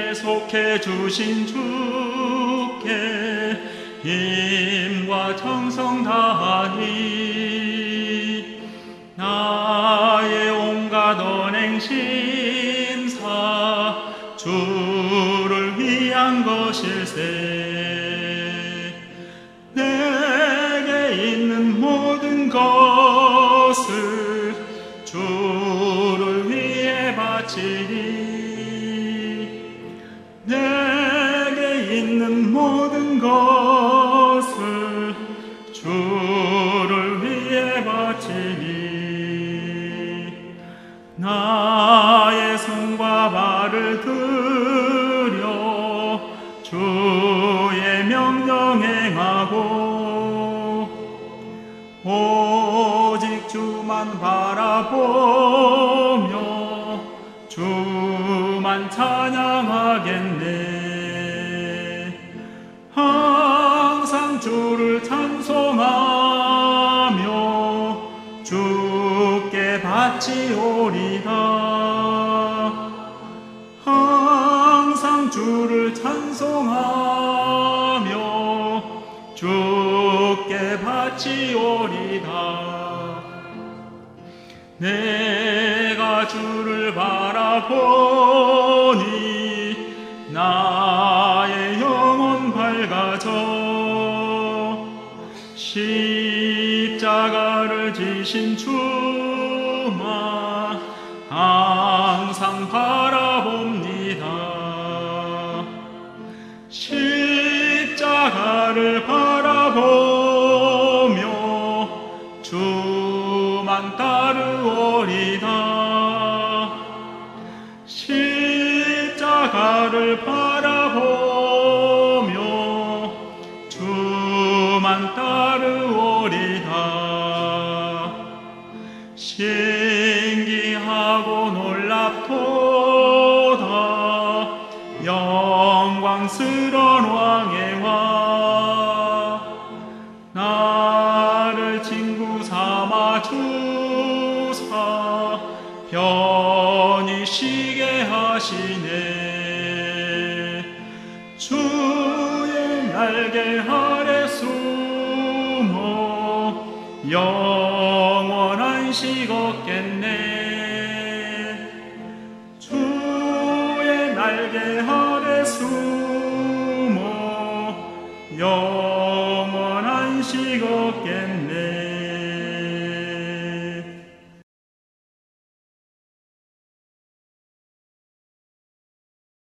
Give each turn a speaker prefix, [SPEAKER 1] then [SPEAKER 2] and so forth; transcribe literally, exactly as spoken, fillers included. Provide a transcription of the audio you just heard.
[SPEAKER 1] 속해 주신 주께 힘과 정성 다하니 나의 온갖 언행 심사 주를 위한 것일세. 내게 있는 모든 것을 주를 위해 바치리. 내게 있는 모든 것을 주를 위해 바치니 나의 손과 발을 들여 주의 명령 행하고 오직 주만 바라보며 주만 찬양하겠네. 항상 주를 찬송하며 주께 바치오리다. 항상 주를 찬송하며 주께 바치오리다. 내가 주를 바라보니 나의 영혼 밝아져 십자가를 지신 주만 항상 바라봅니다. 십자가를 바라보며 주만 따르오리다. 십자가를 바라보며 주만 따르오리다. 신기하고 놀랍도다. 영광스러운 왕의 왕 나를 친구 삼아 주사 편히 쉬게 하시네. 주의 날개 아래 숨어 영원한 식 얻겠네. 주의 날개 아래 숨어 영원한 식 얻겠네.